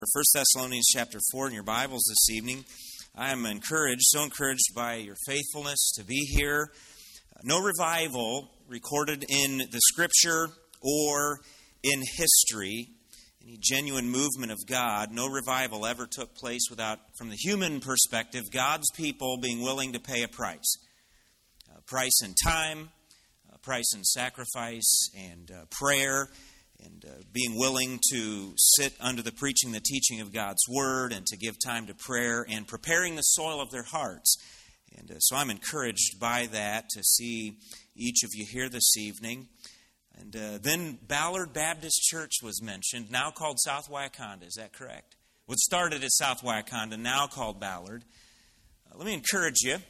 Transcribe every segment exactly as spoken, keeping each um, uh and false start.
First Thessalonians chapter four in your Bibles this evening. I am encouraged, so encouraged by your faithfulness to be here. No revival recorded in the Scripture or in history, any genuine movement of God, no revival ever took place without, from the human perspective, God's people being willing to pay a price. A price in time, a price in sacrifice and uh, prayer, and uh, being willing to sit under the preaching, the teaching of God's Word, and to give time to prayer, and preparing the soil of their hearts. And uh, so I'm encouraged by that to see each of you here this evening. And uh, then Ballard Baptist Church was mentioned, now called South Wauconda. Is that correct? What started at South Wauconda, now called Ballard. Uh, let me encourage you.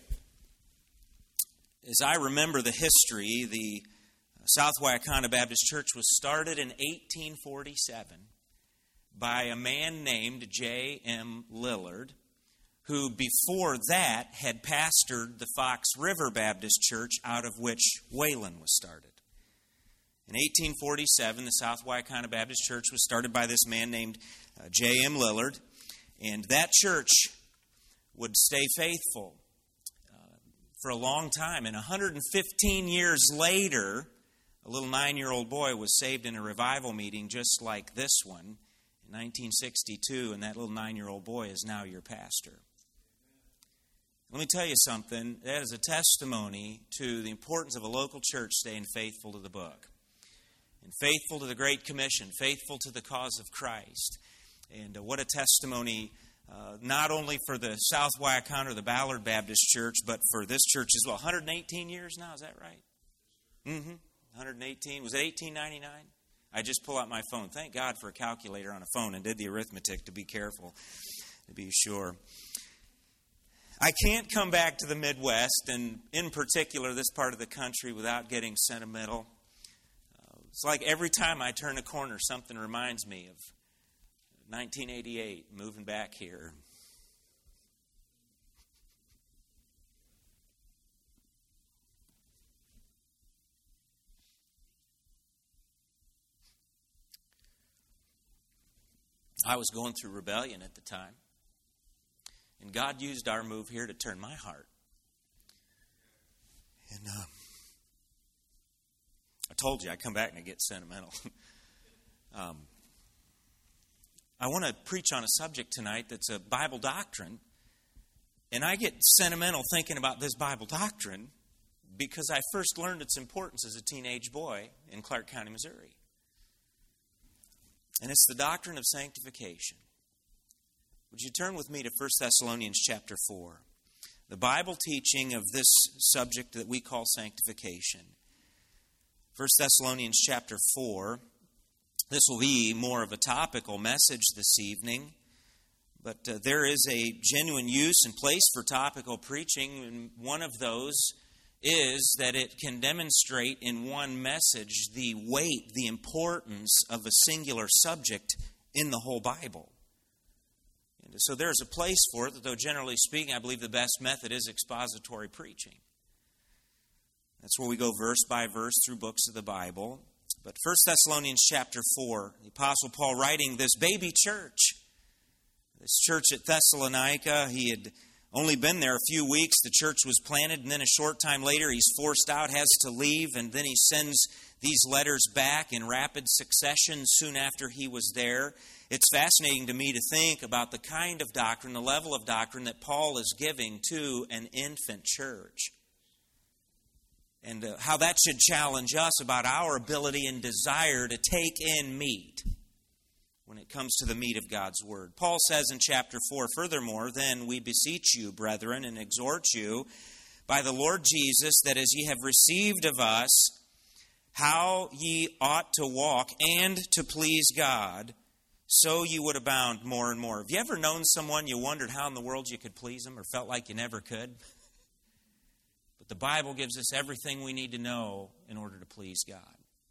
As I remember the history, the South Wauconda Baptist Church was started in eighteen forty-seven by a man named J M Lillard, who before that had pastored the Fox River Baptist Church, out of which Wayland was started. In eighteen forty-seven, the South Wauconda Baptist Church was started by this man named uh, J M Lillard, and that church would stay faithful uh, for a long time. And one hundred fifteen years later, a little nine-year-old boy was saved in a revival meeting just like this one in nineteen sixty-two, and that little nine-year-old boy is now your pastor. Let me tell you something. That is a testimony to the importance of a local church staying faithful to the book, and faithful to the Great Commission, faithful to the cause of Christ. And uh, what a testimony, uh, not only for the South Wauconda or the Ballard Baptist Church, but for this church as well. one hundred eighteen years now, is that right? Mm-hmm. one hundred eighteen. Was it eighteen ninety-nine? I just pull out my phone. Thank God for a calculator on a phone, and did the arithmetic to be careful, to be sure. I can't come back to the Midwest, and in particular this part of the country, without getting sentimental. Uh, it's like every time I turn a corner, something reminds me of nineteen eighty-eight, moving back here. I was going through rebellion at the time, and God used our move here to turn my heart. And uh, I told you I'd come back and I'd get sentimental. um, I want to preach on a subject tonight that's a Bible doctrine, and I get sentimental thinking about this Bible doctrine because I first learned its importance as a teenage boy in Clark County, Missouri. And it's the doctrine of sanctification. Would you turn with me to First Thessalonians chapter four? The Bible teaching of this subject that we call sanctification. First Thessalonians chapter four. This will be more of a topical message this evening, but uh, there is a genuine use and place for topical preaching, and one of those is that it can demonstrate in one message the weight, the importance of a singular subject in the whole Bible. And so there's a place for it, though generally speaking, I believe the best method is expository preaching. That's where we go verse by verse through books of the Bible. But First Thessalonians chapter four, the Apostle Paul writing this baby church, this church at Thessalonica, he had only been there a few weeks. The church was planted, and then a short time later he's forced out, has to leave, and then he sends these letters back in rapid succession soon after he was there. It's fascinating to me to think about the kind of doctrine, the level of doctrine that Paul is giving to an infant church, and uh, how that should challenge us about our ability and desire to take in meat when it comes to the meat of God's Word. Paul says in chapter four, furthermore, then we beseech you, brethren, and exhort you by the Lord Jesus, that as ye have received of us how ye ought to walk and to please God, so you would abound more and more. Have you ever known someone you wondered how in the world you could please them or felt like you never could? But the Bible gives us everything we need to know in order to please God.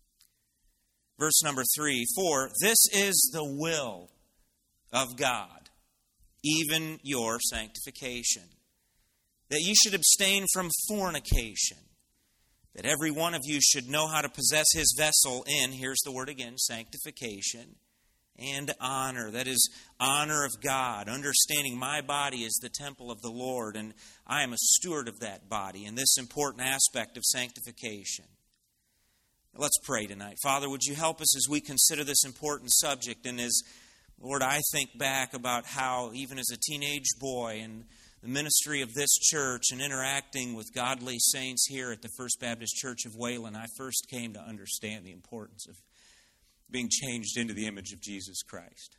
Verse number three, for this is the will of God, even your sanctification, that you should abstain from fornication, that every one of you should know how to possess his vessel in, here's the word again, sanctification, and honor. That is honor of God, understanding my body is the temple of the Lord, and I am a steward of that body, and this important aspect of sanctification. Let's pray tonight. Father, would you help us as we consider this important subject, and as, Lord, I think back about how, even as a teenage boy, and the ministry of this church and interacting with godly saints here at the First Baptist Church of Wayland, I first came to understand the importance of being changed into the image of Jesus Christ.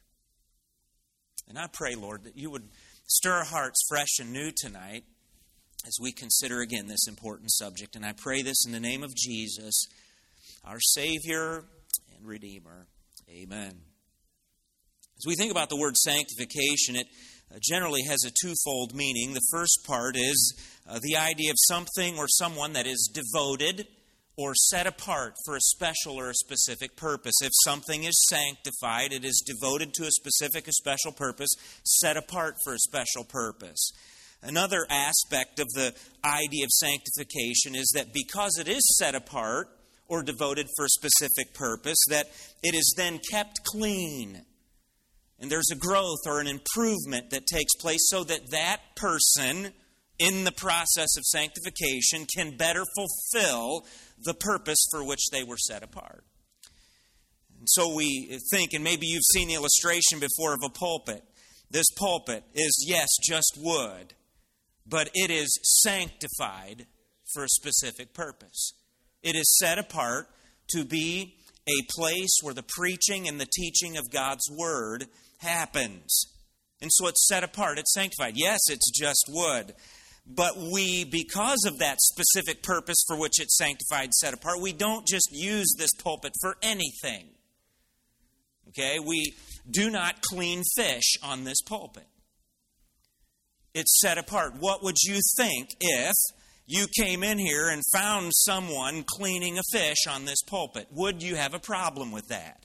And I pray, Lord, that you would stir our hearts fresh and new tonight as we consider again this important subject. And I pray this in the name of Jesus, our Savior and Redeemer. Amen. As we think about the word sanctification, it generally has a twofold meaning. The first part is uh, the idea of something or someone that is devoted or set apart for a special or a specific purpose. If something is sanctified, it is devoted to a specific, a special purpose, set apart for a special purpose. Another aspect of the idea of sanctification is that because it is set apart or devoted for a specific purpose, that it is then kept clean. And there's a growth or an improvement that takes place so that that person in the process of sanctification can better fulfill the purpose for which they were set apart. And so we think, and maybe you've seen the illustration before of a pulpit. This pulpit is, yes, just wood, but it is sanctified for a specific purpose. It is set apart to be a place where the preaching and the teaching of God's Word happens. And so it's set apart, it's sanctified. Yes, it's just wood. But we, because of that specific purpose for which it's sanctified, set apart, we don't just use this pulpit for anything. Okay? We do not clean fish on this pulpit. It's set apart. What would you think if you came in here and found someone cleaning a fish on this pulpit? Would you have a problem with that?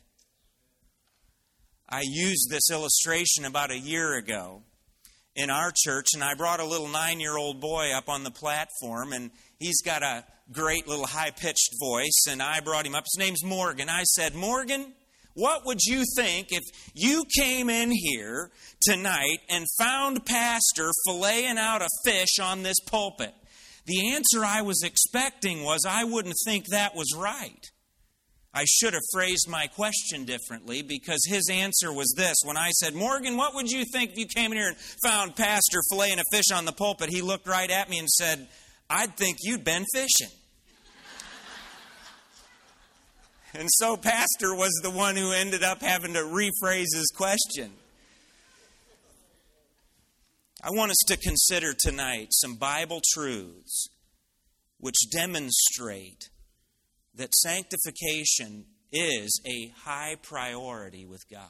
I used this illustration about a year ago in our church, and I brought a little nine-year-old boy up on the platform, and he's got a great little high-pitched voice, and I brought him up. His name's Morgan. I said, Morgan, what would you think if you came in here tonight and found Pastor filleting out a fish on this pulpit? The answer I was expecting was, I wouldn't think that was right. I should have phrased my question differently, because his answer was this. When I said, Morgan, what would you think if you came in here and found Pastor filleting a fish on the pulpit? He looked right at me and said, I'd think you'd been fishing. And so Pastor was the one who ended up having to rephrase his question. I want us to consider tonight some Bible truths which demonstrate that sanctification is a high priority with God.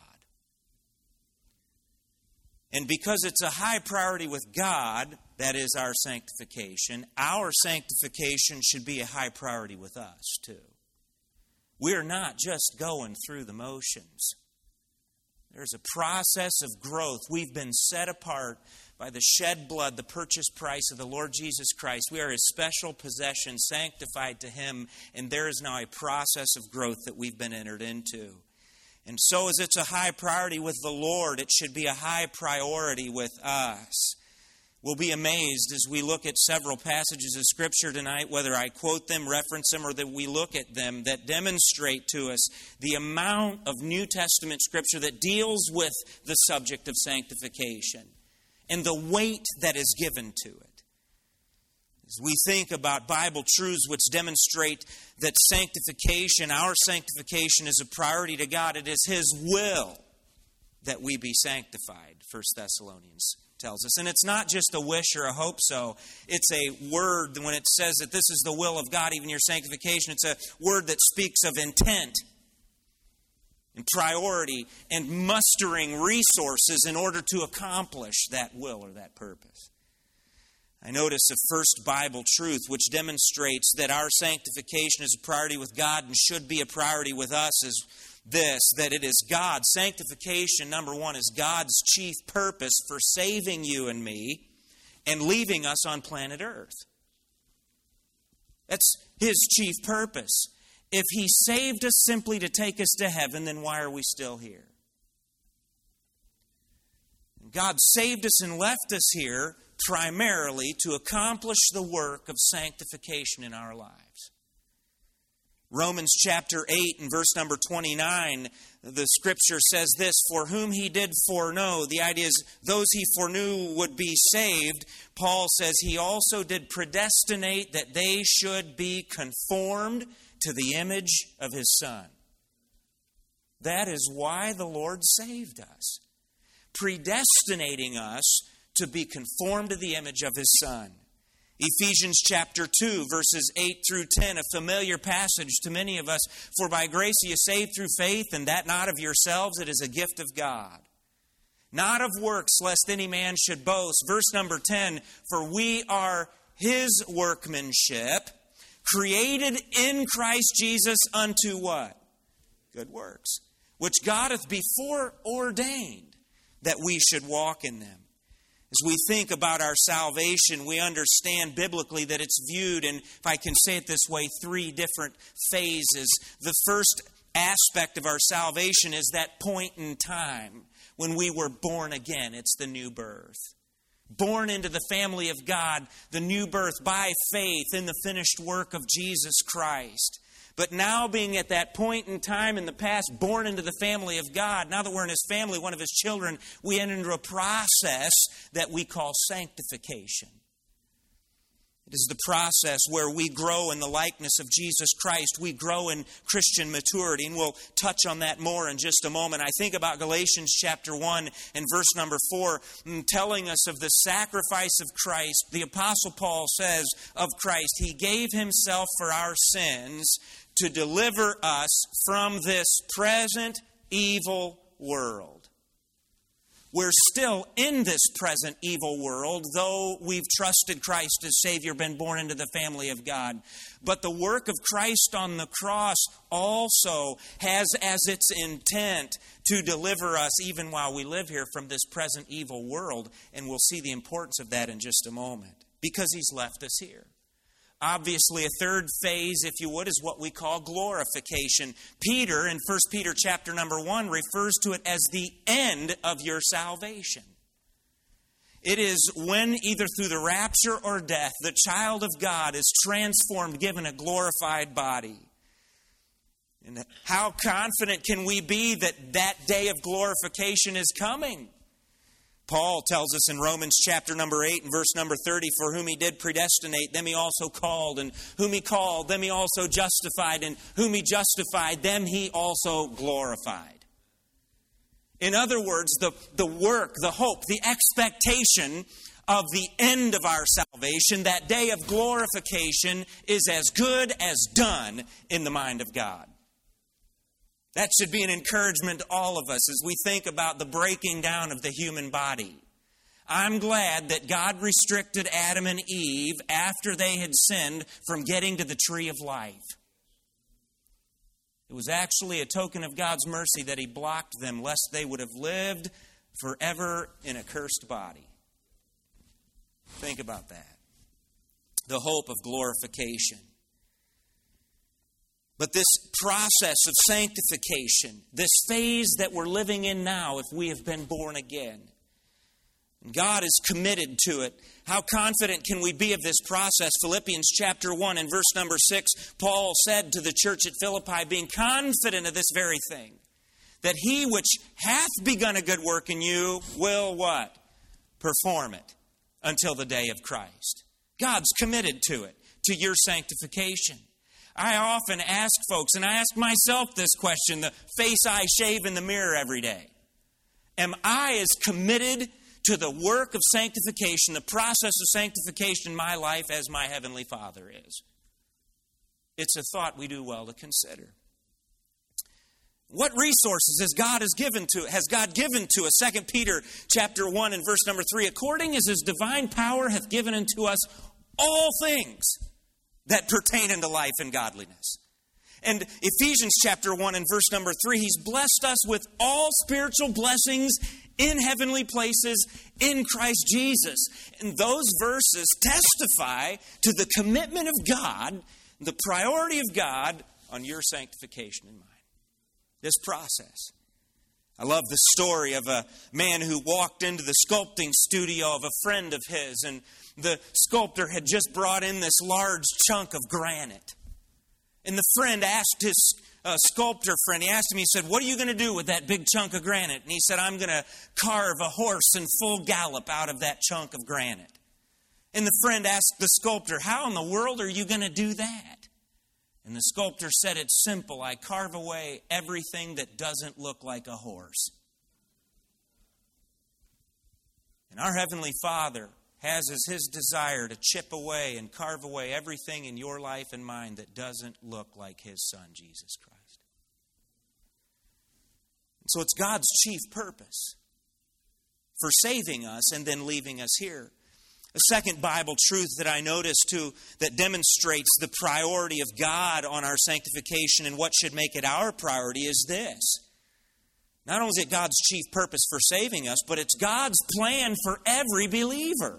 And because it's a high priority with God, that is our sanctification, our sanctification should be a high priority with us too. We're not just going through the motions. There's a process of growth. We've been set apart by the shed blood, the purchase price of the Lord Jesus Christ. We are His special possession, sanctified to Him, and there is now a process of growth that we've been entered into. And so as it's a high priority with the Lord, it should be a high priority with us. We'll be amazed as we look at several passages of Scripture tonight, whether I quote them, reference them, or that we look at them, that demonstrate to us the amount of New Testament Scripture that deals with the subject of sanctification and the weight that is given to it. As we think about Bible truths which demonstrate that sanctification, our sanctification is a priority to God, it is His will that we be sanctified, First Thessalonians tells us. And it's not just a wish or a hope so. It's a word, when it says that this is the will of God, even your sanctification, it's a word that speaks of intent and priority and mustering resources in order to accomplish that will or that purpose. I notice a first Bible truth which demonstrates that our sanctification is a priority with God and should be a priority with us is this, that it is God. Sanctification, number one, is God's chief purpose for saving you and me and leaving us on planet Earth. That's His chief purpose. If He saved us simply to take us to heaven, then why are we still here? God saved us and left us here primarily to accomplish the work of sanctification in our lives. Romans chapter eight and verse number twenty-nine, the Scripture says this, for whom He did foreknow, the idea is those He foreknew would be saved. Paul says He also did predestinate that they should be conformed to the image of His Son. That is why the Lord saved us, predestinating us to be conformed to the image of His Son. Ephesians chapter two, verses eight through ten, a familiar passage to many of us. For by grace are you saved through faith, and that not of yourselves, it is a gift of God. Not of works, lest any man should boast. Verse number ten, for we are His workmanship, created in Christ Jesus unto what? Good works, which God hath before ordained that we should walk in them. As we think about our salvation, we understand biblically that it's viewed in, if I can say it this way, three different phases. The first aspect of our salvation is that point in time when we were born again. It's the new birth. Born into the family of God, the new birth by faith in the finished work of Jesus Christ. But now being at that point in time in the past, born into the family of God, now that we're in His family, one of His children, we enter into a process that we call sanctification. It is the process where we grow in the likeness of Jesus Christ. We grow in Christian maturity, and we'll touch on that more in just a moment. I think about Galatians chapter one and verse number four, telling us of the sacrifice of Christ. The Apostle Paul says of Christ, He gave Himself for our sins to deliver us from this present evil world. We're still in this present evil world, though we've trusted Christ as Savior, been born into the family of God. But the work of Christ on the cross also has as its intent to deliver us, even while we live here, from this present evil world. And we'll see the importance of that in just a moment, because He's left us here. Obviously, a third phase, if you would, is what we call glorification. Peter, in First Peter chapter number one, refers to it as the end of your salvation. It is when, either through the rapture or death, the child of God is transformed, given a glorified body. And how confident can we be that that day of glorification is coming? Paul tells us in Romans chapter number eight and verse number thirty, for whom He did predestinate, them He also called, and whom He called, them He also justified, and whom He justified, them He also glorified. In other words, the, the work, the hope, the expectation of the end of our salvation, that day of glorification, is as good as done in the mind of God. That should be an encouragement to all of us as we think about the breaking down of the human body. I'm glad that God restricted Adam and Eve after they had sinned from getting to the tree of life. It was actually a token of God's mercy that He blocked them, lest they would have lived forever in a cursed body. Think about that. The hope of glorification. But this process of sanctification, this phase that we're living in now, if we have been born again, God is committed to it. How confident can we be of this process? Philippians chapter one and verse number six, Paul said to the church at Philippi, being confident of this very thing, that He which hath begun a good work in you will what? Perform it until the day of Christ. God's committed to it, to your sanctification. I often ask folks, and I ask myself this question, the face I shave in the mirror every day. Am I as committed to the work of sanctification, the process of sanctification in my life as my Heavenly Father is? It's a thought we do well to consider. What resources has God has given to has God given to us? Second Peter chapter one and verse number three, according as His divine power hath given unto us all things that pertain unto life and godliness. And Ephesians chapter one and verse number three, He's blessed us with all spiritual blessings in heavenly places in Christ Jesus. And those verses testify to the commitment of God, the priority of God on your sanctification and mine. This process. I love the story of a man who walked into the sculpting studio of a friend of his, and the sculptor had just brought in this large chunk of granite. And the friend asked his uh, sculptor friend, he asked him, he said, "What are you going to do with that big chunk of granite?" And he said, "I'm going to carve a horse in full gallop out of that chunk of granite." And the friend asked the sculptor, "How in the world are you going to do that?" And the sculptor said, "It's simple. I carve away everything that doesn't look like a horse." And our Heavenly Father has as His desire to chip away and carve away everything in your life and mine that doesn't look like His Son, Jesus Christ. So it's God's chief purpose for saving us and then leaving us here. A second Bible truth that I noticed too that demonstrates the priority of God on our sanctification and what should make it our priority is this. Not only is it God's chief purpose for saving us, but it's God's plan for every believer.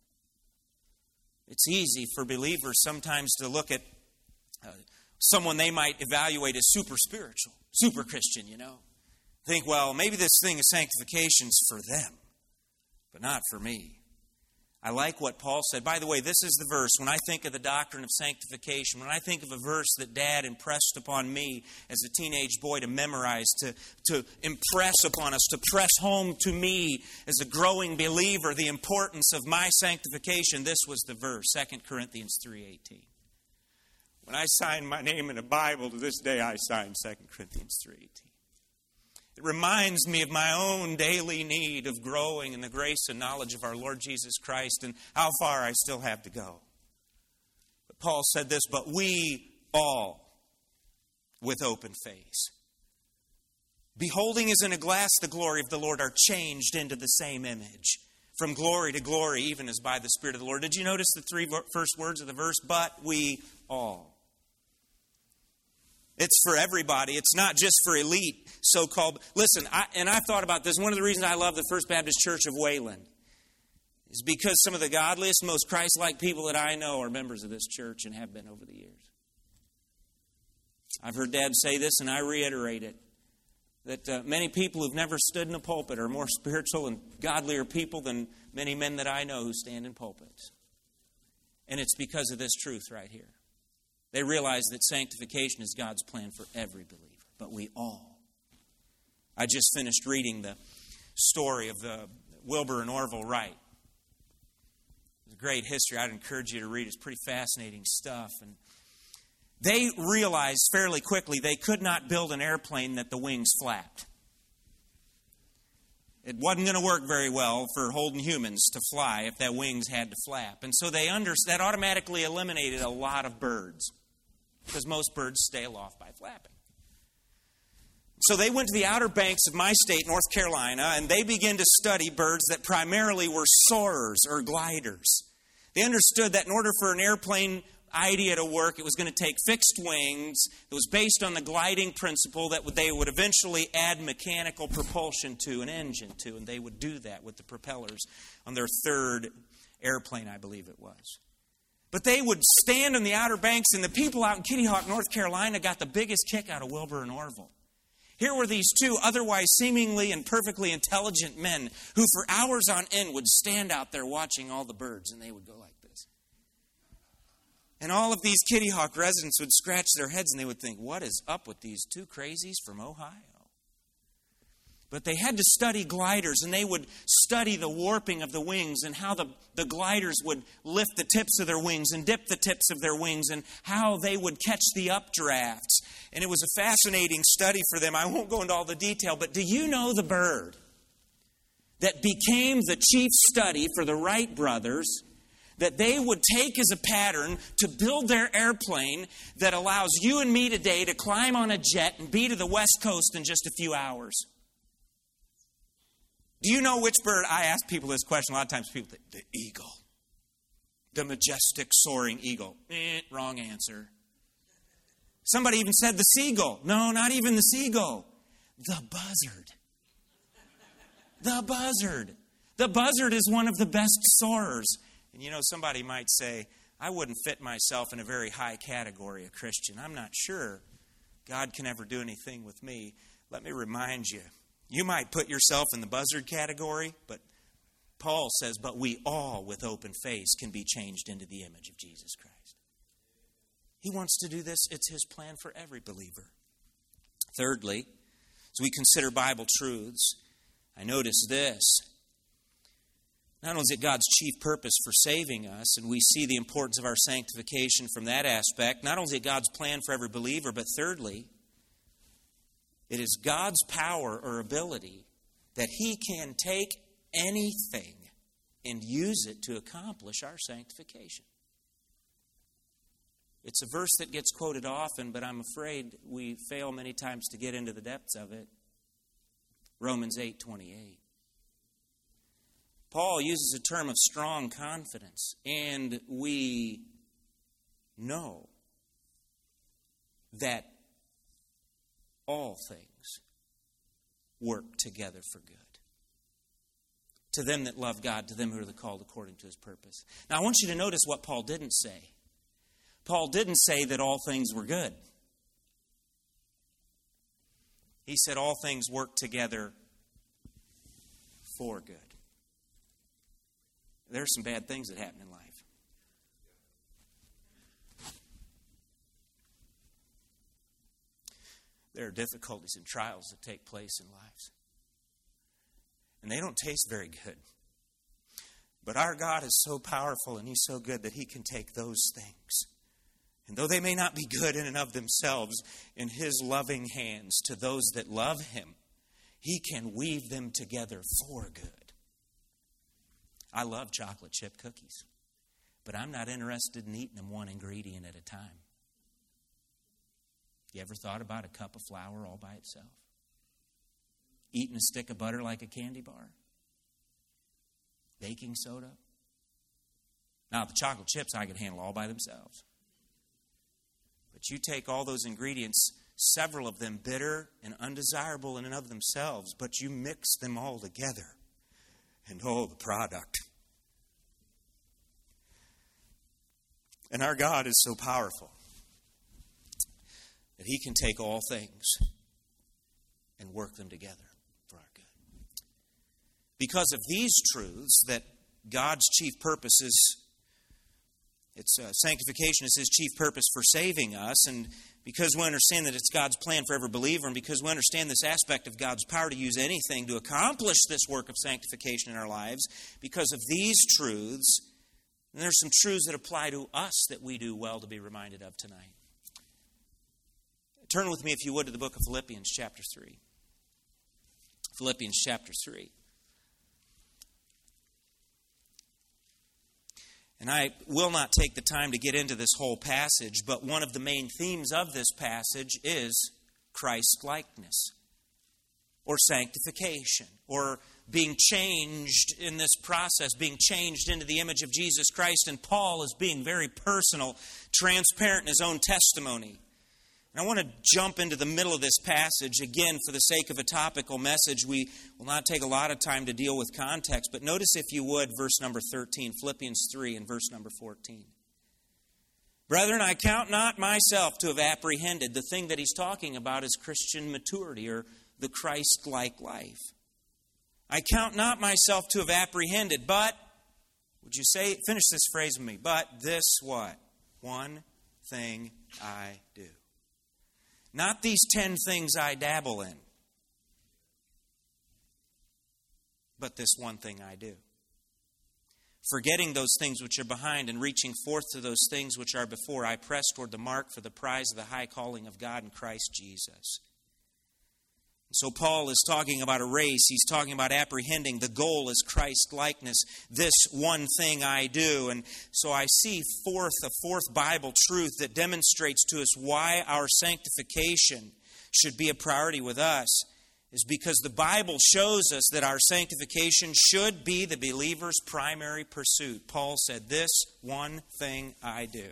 It's easy for believers sometimes to look at uh, someone they might evaluate as super spiritual, super Christian, you know. Think, well, maybe this thing of sanctification's for them, but not for me. I like what Paul said. By the way, this is the verse. When I think of the doctrine of sanctification, when I think of a verse that Dad impressed upon me as a teenage boy to memorize, to, to impress upon us, to press home to me as a growing believer the importance of my sanctification, this was the verse, Second Corinthians three eighteen. When I sign my name in a Bible, to this day I sign Second Corinthians three eighteen. It reminds me of my own daily need of growing in the grace and knowledge of our Lord Jesus Christ and how far I still have to go. But Paul said this, "But we all, with open face, beholding as in a glass the glory of the Lord, are changed into the same image, from glory to glory, even as by the Spirit of the Lord." Did you notice the three first words of the verse? But we all. It's for everybody. It's not just for elite, so-called. Listen, I, and I've thought about this. One of the reasons I love the First Baptist Church of Wayland is because some of the godliest, most Christ-like people that I know are members of this church and have been over the years. I've heard Dad say this, and I reiterate it, that uh, many people who've never stood in a pulpit are more spiritual and godlier people than many men that I know who stand in pulpits. And it's because of this truth right here. They realize that sanctification is God's plan for every believer, but we all. I just finished reading the story of the Wilbur and Orville Wright. It's a great history. I'd encourage you to read it. It's pretty fascinating stuff. And they realized fairly quickly they could not build an airplane that the wings flapped. It wasn't going to work very well for holding humans to fly if that wings had to flap. And so they under, that automatically eliminated a lot of birds, because most birds stay aloft by flapping. So they went to the Outer Banks of my state, North Carolina, and they began to study birds that primarily were soarers or gliders. They understood that in order for an airplane idea to work, it was going to take fixed wings. It was based on the gliding principle that they would eventually add mechanical propulsion to, an engine to, and they would do that with the propellers on their third airplane, I believe it was. But they would stand on the Outer Banks, and the people out in Kitty Hawk, North Carolina, got the biggest kick out of Wilbur and Orville. Here were these two otherwise seemingly and perfectly intelligent men who for hours on end would stand out there watching all the birds, and they would go like this. And all of these Kitty Hawk residents would scratch their heads and they would think, what is up with these two crazies from Ohio? But they had to study gliders, and they would study the warping of the wings and how the, the gliders would lift the tips of their wings and dip the tips of their wings and how they would catch the updrafts. And it was a fascinating study for them. I won't go into all the detail, but do you know the bird that became the chief study for the Wright brothers that they would take as a pattern to build their airplane that allows you and me today to climb on a jet and be to the West Coast in just a few hours? Do you know which bird? I ask people this question. A lot of times people think, the eagle. The majestic soaring eagle. Eh, wrong answer. Somebody even said the seagull. No, not even the seagull. The buzzard. The buzzard. The buzzard is one of the best soarers. And you know, somebody might say, I wouldn't fit myself in a very high category of Christian. I'm not sure God can ever do anything with me. Let me remind you You might put yourself in the buzzard category, but Paul says, but we all with open face can be changed into the image of Jesus Christ. He wants to do this. It's His plan for every believer. Thirdly, as we consider Bible truths, I notice this. Not only is it God's chief purpose for saving us, and we see the importance of our sanctification from that aspect, not only is it God's plan for every believer, but thirdly, it is God's power or ability that He can take anything and use it to accomplish our sanctification. It's a verse that gets quoted often, but I'm afraid we fail many times to get into the depths of it. Romans eight twenty-eight. Paul uses a term of strong confidence, and we know that all things work together for good. To them that love God, to them who are the called according to His purpose. Now I want you to notice what Paul didn't say. Paul didn't say that all things were good. He said all things work together for good. There are some bad things that happen in life. There are difficulties and trials that take place in lives. And they don't taste very good. But our God is so powerful and He's so good that He can take those things. And though they may not be good in and of themselves, in His loving hands to those that love Him, He can weave them together for good. I love chocolate chip cookies, but I'm not interested in eating them one ingredient at a time. You ever thought about a cup of flour all by itself? Eating a stick of butter like a candy bar? Baking soda? Now, the chocolate chips I could handle all by themselves. But you take all those ingredients, several of them bitter and undesirable in and of themselves, but you mix them all together. And oh, the product. And our God is so powerful that He can take all things and work them together for our good. Because of these truths, that God's chief purpose is, its uh, sanctification is His chief purpose for saving us, and because we understand that it's God's plan for every believer, and because we understand this aspect of God's power to use anything to accomplish this work of sanctification in our lives, because of these truths, and there's some truths that apply to us that we do well to be reminded of tonight. Turn with me, if you would, to the book of Philippians chapter three. Philippians chapter three. And I will not take the time to get into this whole passage, but one of the main themes of this passage is Christ-likeness, or sanctification, or being changed in this process, being changed into the image of Jesus Christ. And Paul is being very personal, transparent in his own testimony. And I want to jump into the middle of this passage, again, for the sake of a topical message. We will not take a lot of time to deal with context, but notice, if you would, verse number thirteen, Philippians three and verse number fourteen. Brethren, I count not myself to have apprehended. The thing that he's talking about is Christian maturity, or the Christ-like life. I count not myself to have apprehended, but, would you say, finish this phrase with me, but this what? One thing I do. Not these ten things I dabble in, but this one thing I do. Forgetting those things which are behind and reaching forth to those things which are before, I press toward the mark for the prize of the high calling of God in Christ Jesus. So Paul is talking about a race. He's talking about apprehending. The goal is Christ-likeness. This one thing I do. And so I see forth a fourth Bible truth that demonstrates to us why our sanctification should be a priority with us, is because the Bible shows us that our sanctification should be the believer's primary pursuit. Paul said, this one thing I do.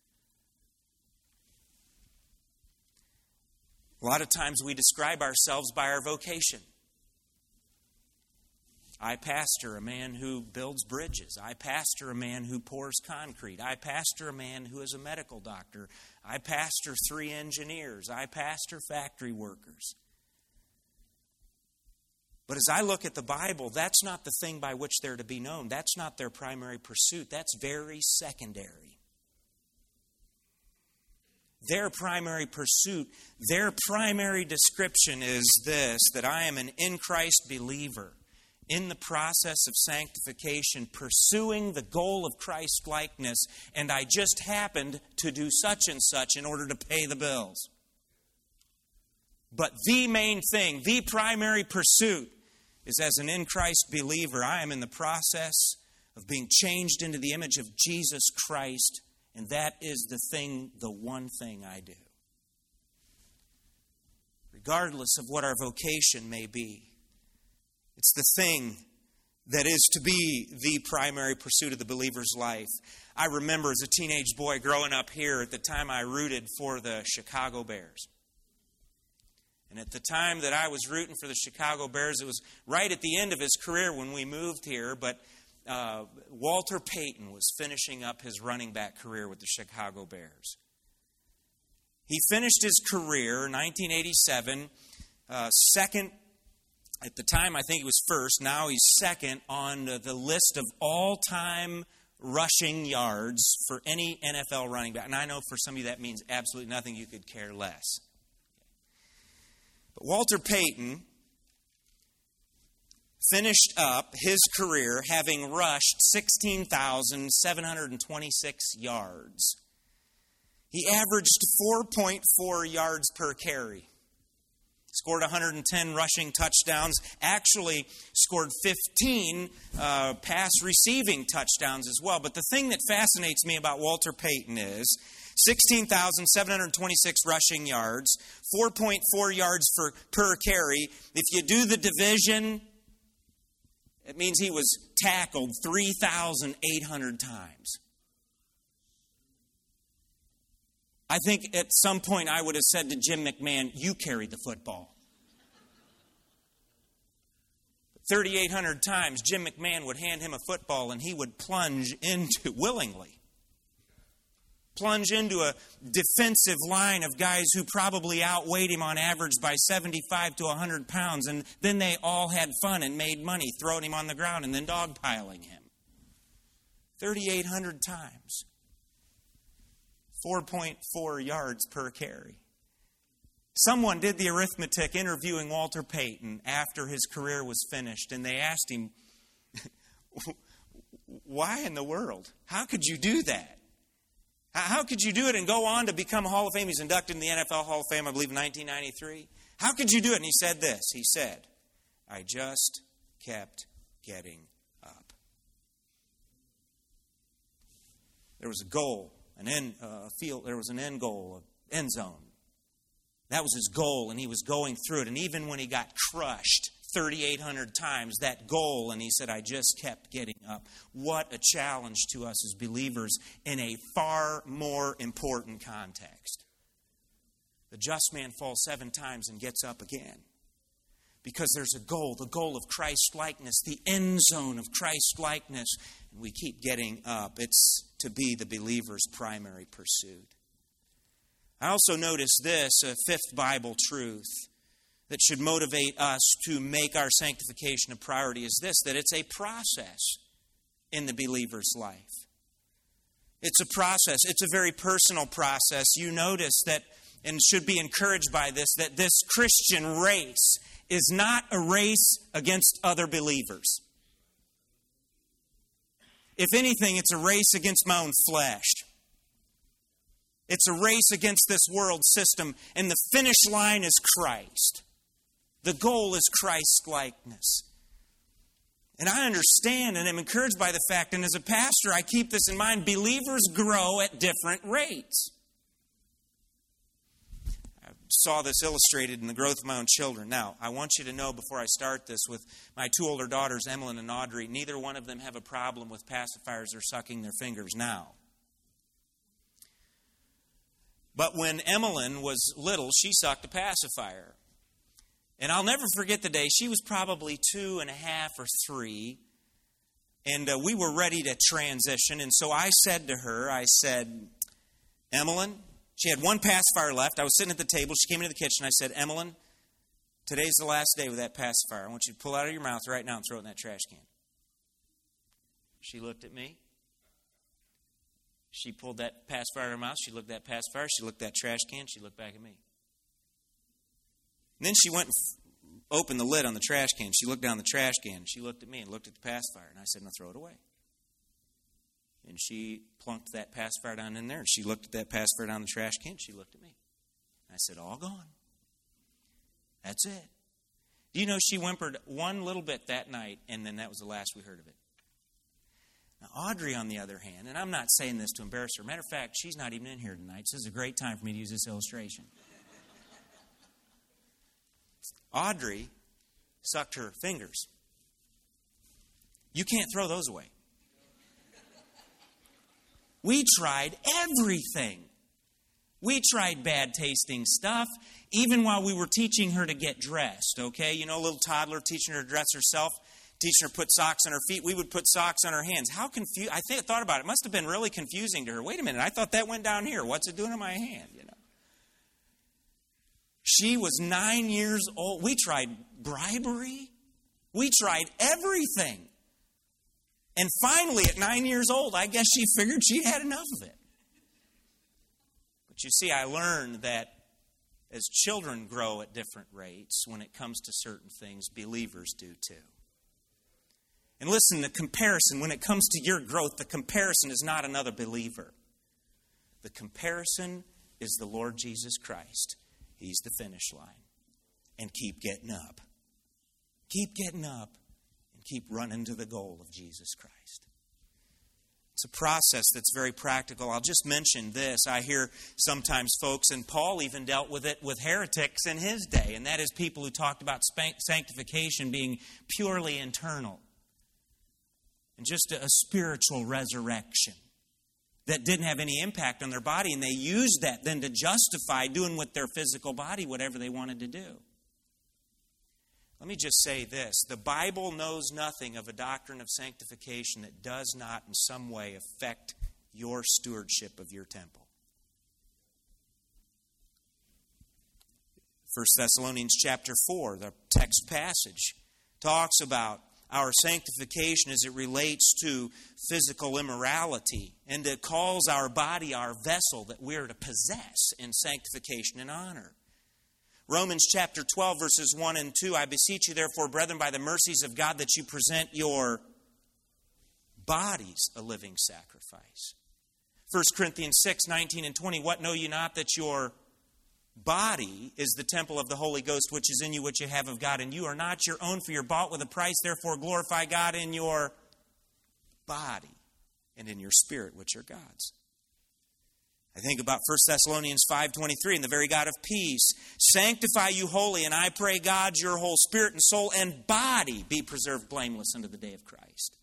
A lot of times we describe ourselves by our vocation. I pastor a man who builds bridges. I pastor a man who pours concrete. I pastor a man who is a medical doctor. I pastor three engineers. I pastor factory workers. But as I look at the Bible, that's not the thing by which they're to be known. That's not their primary pursuit. That's very secondary. Their primary pursuit, their primary description is this, that I am an in Christ believer in the process of sanctification, pursuing the goal of Christ-likeness, and I just happened to do such and such in order to pay the bills. But the main thing, the primary pursuit, is as an in Christ believer, I am in the process of being changed into the image of Jesus Christ, and that is the thing, the one thing I do. Regardless of what our vocation may be, it's the thing that is to be the primary pursuit of the believer's life. I remember as a teenage boy growing up here, at the time I rooted for the Chicago Bears. And at the time that I was rooting for the Chicago Bears, it was right at the end of his career when we moved here, but uh, Walter Payton was finishing up his running back career with the Chicago Bears. He finished his career in nineteen eighty-seven, uh, second. At the time, I think he was first. Now he's second on the list of all-time rushing yards for any N F L running back. And I know for some of you that means absolutely nothing. You could care less. But Walter Payton finished up his career having rushed sixteen thousand seven hundred twenty-six yards. He averaged four point four yards per carry. Scored one hundred ten rushing touchdowns. Actually scored fifteen uh, pass receiving touchdowns as well. But the thing that fascinates me about Walter Payton is sixteen thousand seven hundred twenty-six rushing yards, four point four yards for, per carry. If you do the division, it means he was tackled three thousand eight hundred times. I think at some point I would have said to Jim McMahon, you carry the football. three thousand eight hundred times, Jim McMahon would hand him a football and he would plunge into, willingly, plunge into a defensive line of guys who probably outweighed him on average by seventy-five to one hundred pounds. And then they all had fun and made money throwing him on the ground and then dogpiling him. three thousand eight hundred times. four point four yards per carry. Someone did the arithmetic interviewing Walter Payton after his career was finished, and they asked him, why in the world? How could you do that? How could you do it and go on to become a Hall of Fame? He's inducted in the N F L Hall of Fame, I believe, in nineteen ninety-three. How could you do it? And he said this. He said, I just kept getting up. There was a goal. An end uh, field, there was an end goal, an end zone. That was his goal, and he was going through it. And even when he got crushed three thousand eight hundred times, that goal, and he said, I just kept getting up. What a challenge to us as believers in a far more important context. The just man falls seven times and gets up again. Because there's a goal, the goal of Christ-likeness, the end zone of Christ-likeness. And we keep getting up. It's to be the believer's primary pursuit. I also notice this, a fifth Bible truth that should motivate us to make our sanctification a priority is this, that it's a process in the believer's life. It's a process. It's a very personal process. You notice that, and should be encouraged by this, that this Christian race is not a race against other believers. If anything, it's a race against my own flesh. It's a race against this world system, and the finish line is Christ. The goal is Christ-likeness. And I understand and am encouraged by the fact, and as a pastor, I keep this in mind, believers grow at different rates. I saw this illustrated in the growth of my own children. Now, I want you to know before I start this, with my two older daughters, Emmeline and Audrey, neither one of them have a problem with pacifiers or sucking their fingers now. But when Emmeline was little, she sucked a pacifier. And I'll never forget the day. She was probably two and a half or three. And uh, we were ready to transition. And so I said to her, I said, Emmeline, she had one pacifier left. I was sitting at the table. She came into the kitchen. I said, Emmeline, today's the last day with that pacifier. I want you to pull it out of your mouth right now and throw it in that trash can. She looked at me. She pulled that pacifier out of her mouth. She looked at that pacifier. She looked at that trash can. She looked back at me. And then she went and f- opened the lid on the trash can. She looked down the trash can. She looked at me and looked at the pacifier. And I said, "Now throw it away." And she plunked that pacifier down in there. And she looked at that pacifier down the trash can. She looked at me. I said, "All gone. That's it." Do you know she whimpered one little bit that night, and then that was the last we heard of it? Now, Audrey, on the other hand, and I'm not saying this to embarrass her. Matter of fact, she's not even in here tonight, so this is a great time for me to use this illustration. Audrey sucked her fingers. You can't throw those away. We tried everything. We tried bad tasting stuff, even while we were teaching her to get dressed, okay? You know, a little toddler teaching her to dress herself, teaching her to put socks on her feet. We would put socks on her hands. How confused, I think, thought about it. It must have been really confusing to her. Wait a minute, I thought that went down here. What's it doing in my hand, you know? She was nine years old. We tried bribery. We tried everything. And finally, at nine years old, I guess she figured she had enough of it. But you see, I learned that as children grow at different rates, when it comes to certain things, believers do too. And listen, the comparison, when it comes to your growth, the comparison is not another believer. The comparison is the Lord Jesus Christ. He's the finish line. And keep getting up. Keep getting up and keep running to the goal of Jesus Christ. It's a process that's very practical. I'll just mention this. I hear sometimes folks, and Paul even dealt with it with heretics in his day, and that is people who talked about sanctification being purely internal and just a spiritual resurrection that didn't have any impact on their body, and they used that then to justify doing with their physical body whatever they wanted to do. Let me just say this. The Bible knows nothing of a doctrine of sanctification that does not in some way affect your stewardship of your temple. First Thessalonians chapter four, the text passage, talks about our sanctification as it relates to physical immorality, and it calls our body our vessel that we are to possess in sanctification and honor. Romans chapter twelve, verses one and two, I beseech you therefore, brethren, by the mercies of God, that you present your bodies a living sacrifice. First Corinthians six, nineteen and twenty, what know you not, that your body is the temple of the Holy Ghost, which is in you, which you have of God, and you are not your own, for you're bought with a price. Therefore glorify God in your body and in your spirit, which are God's. I think about First Thessalonians five twenty-three, and the very God of peace sanctify you wholly, and I pray God your whole spirit and soul and body be preserved blameless unto the day of Christ.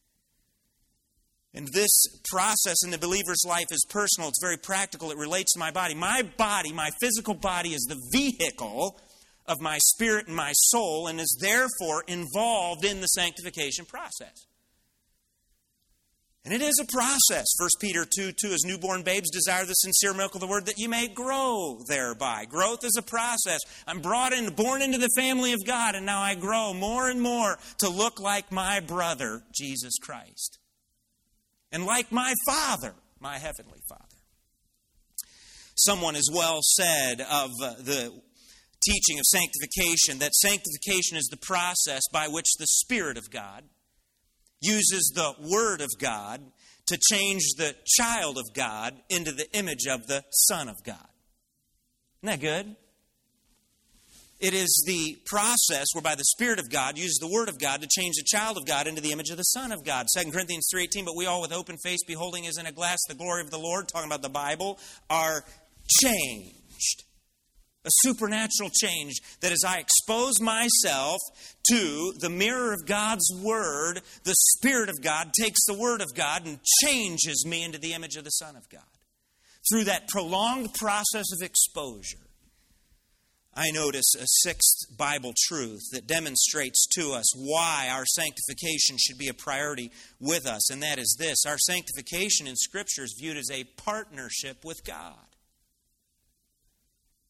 And this process in the believer's life is personal. It's very practical. It relates to my body. My body, my physical body, is the vehicle of my spirit and my soul, and is therefore involved in the sanctification process. And it is a process. First Peter two two, as newborn babes desire the sincere milk of the word, that you may grow thereby. Growth is a process. I'm brought in, born into the family of God, and now I grow more and more to look like my brother, Jesus Christ. And like my Father, my heavenly Father. Someone has well said of uh, the teaching of sanctification that sanctification is the process by which the Spirit of God uses the Word of God to change the child of God into the image of the Son of God. Isn't that good? It is the process whereby the Spirit of God uses the Word of God to change the child of God into the image of the Son of God. Second Corinthians three eighteen, but we all with open face, beholding as in a glass the glory of the Lord, talking about the Bible, are changed. A supernatural change that as I expose myself to the mirror of God's Word, the Spirit of God takes the Word of God and changes me into the image of the Son of God. Through that prolonged process of exposure, I notice a sixth Bible truth that demonstrates to us why our sanctification should be a priority with us, and that is this. Our sanctification in Scripture is viewed as a partnership with God.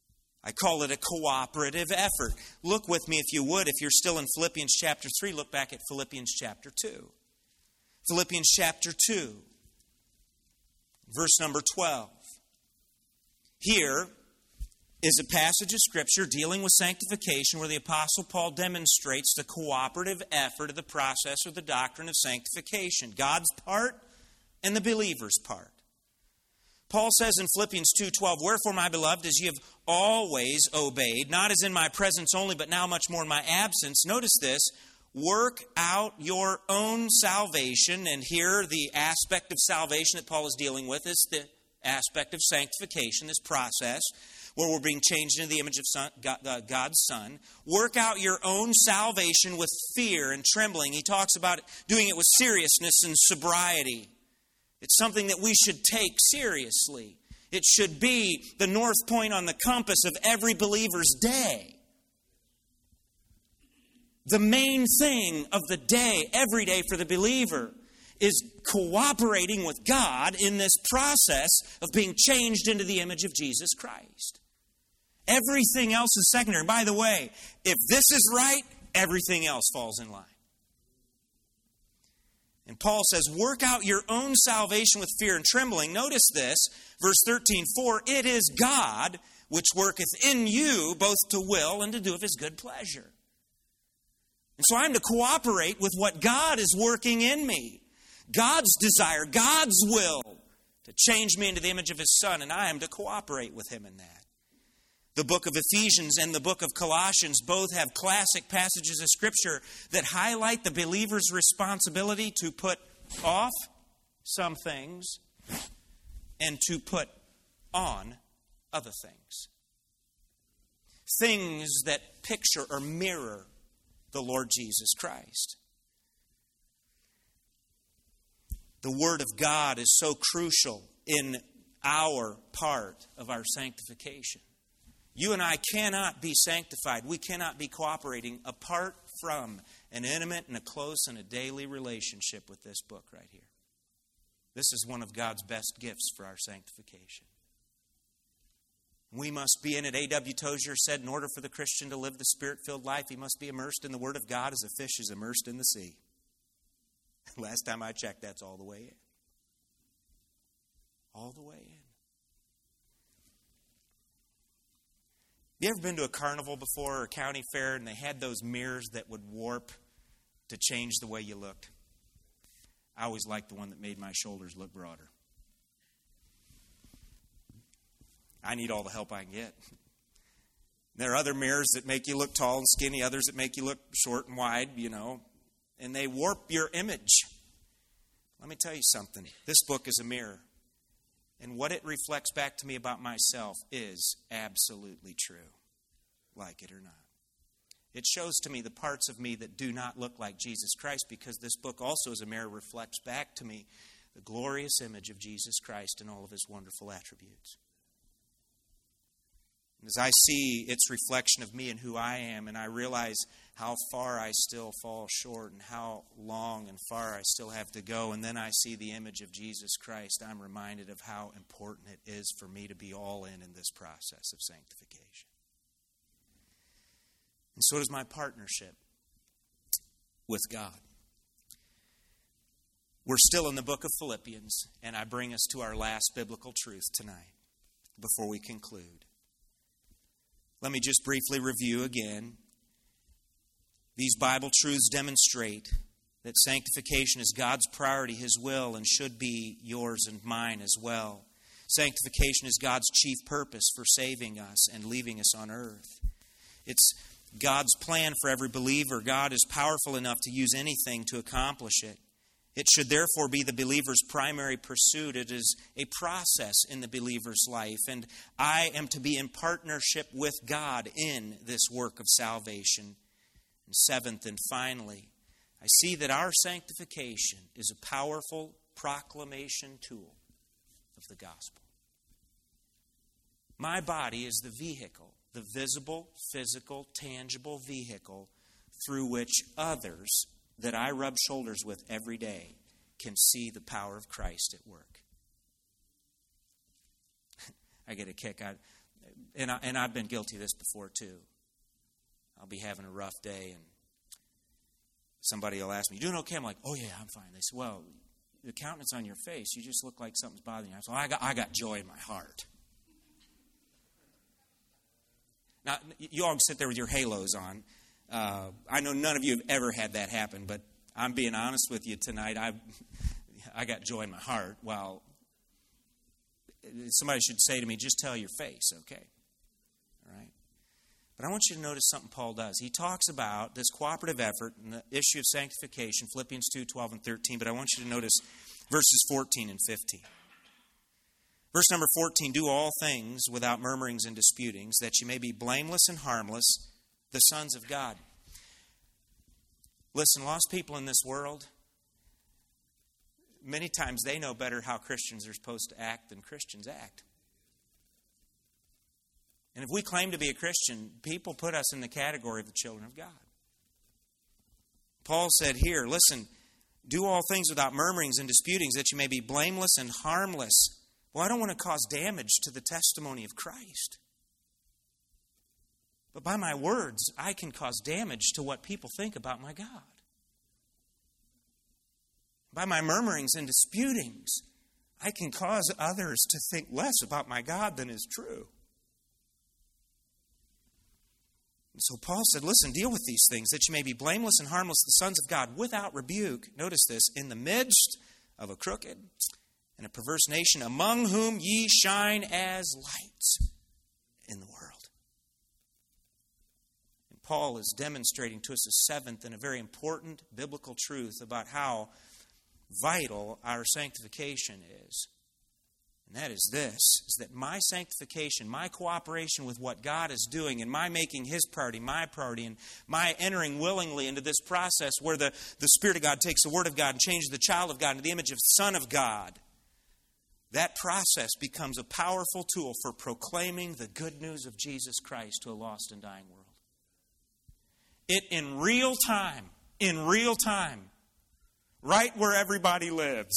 I call it a cooperative effort. Look with me, if you would, if you're still in Philippians chapter three, look back at Philippians chapter two. Philippians chapter two, verse number twelve. Here is a passage of Scripture dealing with sanctification where the Apostle Paul demonstrates the cooperative effort of the process or the doctrine of sanctification. God's part and the believer's part. Paul says in Philippians two twelve, "Wherefore, my beloved, as ye have always obeyed, not as in my presence only, but now much more in my absence," notice this, "work out your own salvation." And here the aspect of salvation that Paul is dealing with is the aspect of sanctification, this process where we're being changed into the image of son, God, uh, God's Son. Work out your own salvation with fear and trembling. He talks about doing it with seriousness and sobriety. It's something that we should take seriously. It should be the north point on the compass of every believer's day. The main thing of the day, every day for the believer, is cooperating with God in this process of being changed into the image of Jesus Christ. Everything else is secondary. By the way, if this is right, everything else falls in line. And Paul says, work out your own salvation with fear and trembling. Notice this, verse thirteen, "For it is God which worketh in you both to will and to do of His good pleasure." And so I'm to cooperate with what God is working in me. God's desire, God's will to change me into the image of His Son, and I am to cooperate with Him in that. The book of Ephesians and the book of Colossians both have classic passages of Scripture that highlight the believer's responsibility to put off some things and to put on other things. Things that picture or mirror the Lord Jesus Christ. The Word of God is so crucial in our part of our sanctification. You and I cannot be sanctified. We cannot be cooperating apart from an intimate and a close and a daily relationship with this book right here. This is one of God's best gifts for our sanctification. We must be in it. A W Tozier said, in order for the Christian to live the Spirit-filled life, he must be immersed in the Word of God as a fish is immersed in the sea. Last time I checked, that's all the way in. All the way in. You ever been to a carnival before or a county fair and they had those mirrors that would warp to change the way you looked? I always liked the one that made my shoulders look broader. I need all the help I can get. There are other mirrors that make you look tall and skinny, others that make you look short and wide, you know, and they warp your image. Let me tell you something. This book is a mirror. And what it reflects back to me about myself is absolutely true, like it or not. It shows to me the parts of me that do not look like Jesus Christ, because this book also as a mirror reflects back to me the glorious image of Jesus Christ and all of His wonderful attributes. And as I see its reflection of me and who I am, and I realize how far I still fall short and how long and far I still have to go, and then I see the image of Jesus Christ, I'm reminded of how important it is for me to be all in in this process of sanctification. And so does my partnership with God. We're still in the book of Philippians, and I bring us to our last biblical truth tonight before we conclude. Let me just briefly review again. These Bible truths demonstrate that sanctification is God's priority, His will, and should be yours and mine as well. Sanctification is God's chief purpose for saving us and leaving us on earth. It's God's plan for every believer. God is powerful enough to use anything to accomplish it. It should therefore be the believer's primary pursuit. It is a process in the believer's life, and I am to be in partnership with God in this work of salvation. And seventh and finally, I see that our sanctification is a powerful proclamation tool of the gospel. My body is the vehicle, the visible, physical, tangible vehicle through which others that I rub shoulders with every day can see the power of Christ at work. I get a kick out. and, I, and I've been guilty of this before too. I'll be having a rough day and somebody will ask me, "You doing okay?" I'm like, "Oh yeah, I'm fine." They say, "Well, the countenance on your face, you just look like something's bothering you." I say, "Well, I got, I got joy in my heart." Now, you all sit there with your halos on. Uh, I know none of you have ever had that happen, but I'm being honest with you tonight. I I got joy in my heart. Well, somebody should say to me, "Just tell your face, okay?" All right? But I want you to notice something Paul does. He talks about this cooperative effort and the issue of sanctification, Philippians two, twelve, and thirteen. But I want you to notice verses fourteen and fifteen. Verse number fourteen, "Do all things without murmurings and disputings, that you may be blameless and harmless, the sons of God." Listen, lost people in this world, many times they know better how Christians are supposed to act than Christians act. And if we claim to be a Christian, people put us in the category of the children of God. Paul said here, listen, "Do all things without murmurings and disputings, that you may be blameless and harmless." Well, I don't want to cause damage to the testimony of Christ. But by my words, I can cause damage to what people think about my God. By my murmurings and disputings, I can cause others to think less about my God than is true. And so Paul said, listen, deal with these things, that you may be blameless and harmless, the sons of God, without rebuke. Notice this, in the midst of a crooked and a perverse nation, among whom ye shine as lights in the world. And Paul is demonstrating to us a seventh and a very important biblical truth about how vital our sanctification is. And that is this, is that my sanctification, my cooperation with what God is doing, and my making His priority my priority, and my entering willingly into this process where the, the Spirit of God takes the Word of God and changes the child of God into the image of the Son of God, that process becomes a powerful tool for proclaiming the good news of Jesus Christ to a lost and dying world. It in real time, in real time, right where everybody lives,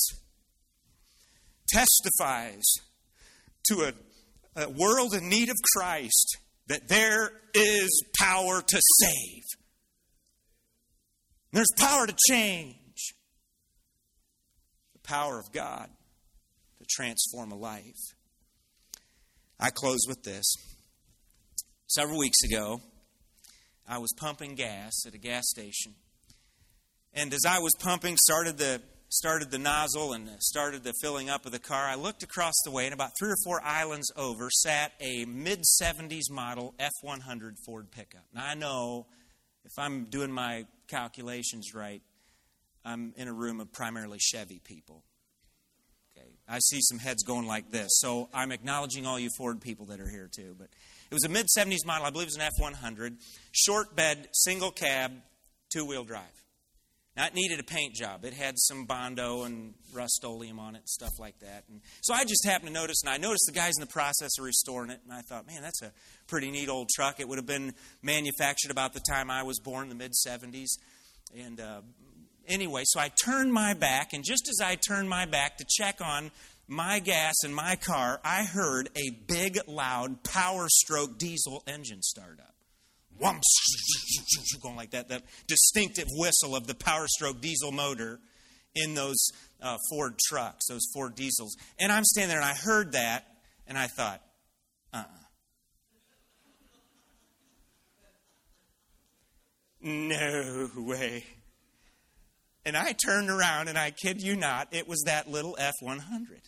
testifies to a, a world in need of Christ that there is power to save. There's power to change. The power of God to transform a life. I close with this. Several weeks ago, I was pumping gas at a gas station. And as I was pumping, started the started the nozzle and started the filling up of the car, I looked across the way, and about three or four islands over sat a mid seventies model F one hundred Ford pickup. Now, I know, if I'm doing my calculations right, I'm in a room of primarily Chevy people. Okay, I see some heads going like this, so I'm acknowledging all you Ford people that are here too. But it was a mid seventies model, I believe it was an F one hundred, short bed, single cab, two-wheel drive. Now, it needed a paint job. It had some Bondo and Rust-Oleum on it and stuff like that. And so I just happened to notice, and I noticed the guys in the process of restoring it, and I thought, man, that's a pretty neat old truck. It would have been manufactured about the time I was born, the mid seventies. And uh, anyway, so I turned my back, and just as I turned my back to check on my gas in my car, I heard a big, loud, power stroke diesel engine start up. Whumps, going like that, that distinctive whistle of the power stroke diesel motor in those uh, Ford trucks, those Ford diesels. And I'm standing there and I heard that and I thought, uh-uh. No way. And I turned around and I kid you not, it was that little F one hundred.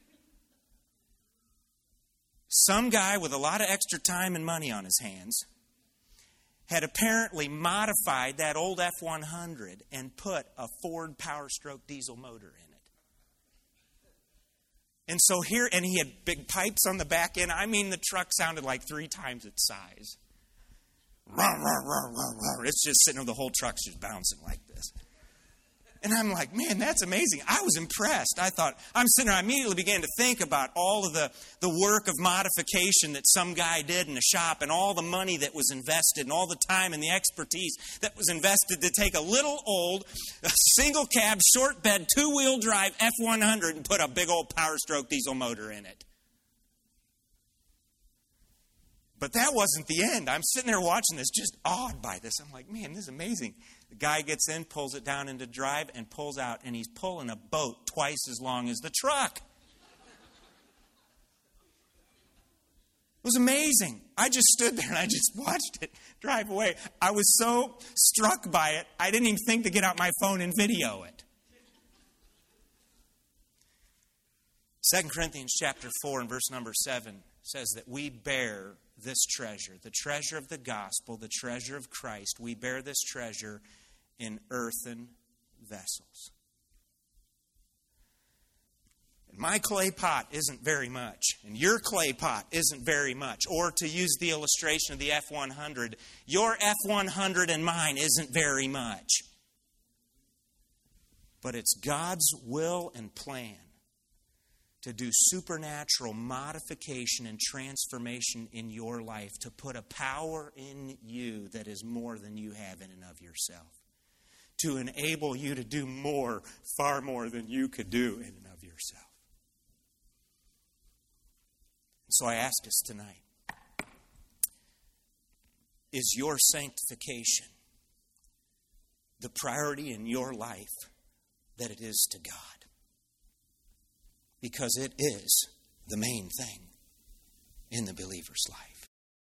Some guy with a lot of extra time and money on his hands had apparently modified that old F one hundred and put a Ford Power Stroke diesel motor in it. And so here, and he had big pipes on the back end. I mean, the truck sounded like three times its size. It's just sitting there, the whole truck's just bouncing like this. And I'm like, man, that's amazing. I was impressed. I thought, I'm sitting there, I immediately began to think about all of the, the work of modification that some guy did in a shop and all the money that was invested and all the time and the expertise that was invested to take a little old, a single cab, short bed, two-wheel drive F one hundred and put a big old Power Stroke diesel motor in it. But that wasn't the end. I'm sitting there watching this, just awed by this. I'm like, man, this is amazing. The guy gets in, pulls it down into drive, and pulls out, and he's pulling a boat twice as long as the truck. It was amazing. I just stood there and I just watched it drive away. I was so struck by it, I didn't even think to get out my phone and video it. Second Corinthians chapter four and verse number seven says that we bear this treasure, the treasure of the gospel, the treasure of Christ. We bear this treasure in earthen vessels. And my clay pot isn't very much, and your clay pot isn't very much. Or to use the illustration of the F one hundred, your F one hundred and mine isn't very much. But it's God's will and plan to do supernatural modification and transformation in your life, to put a power in you that is more than you have in and of yourself, to enable you to do more, far more than you could do in and of yourself. So I ask us tonight, is your sanctification the priority in your life that it is to God? Because it is the main thing in the believer's life.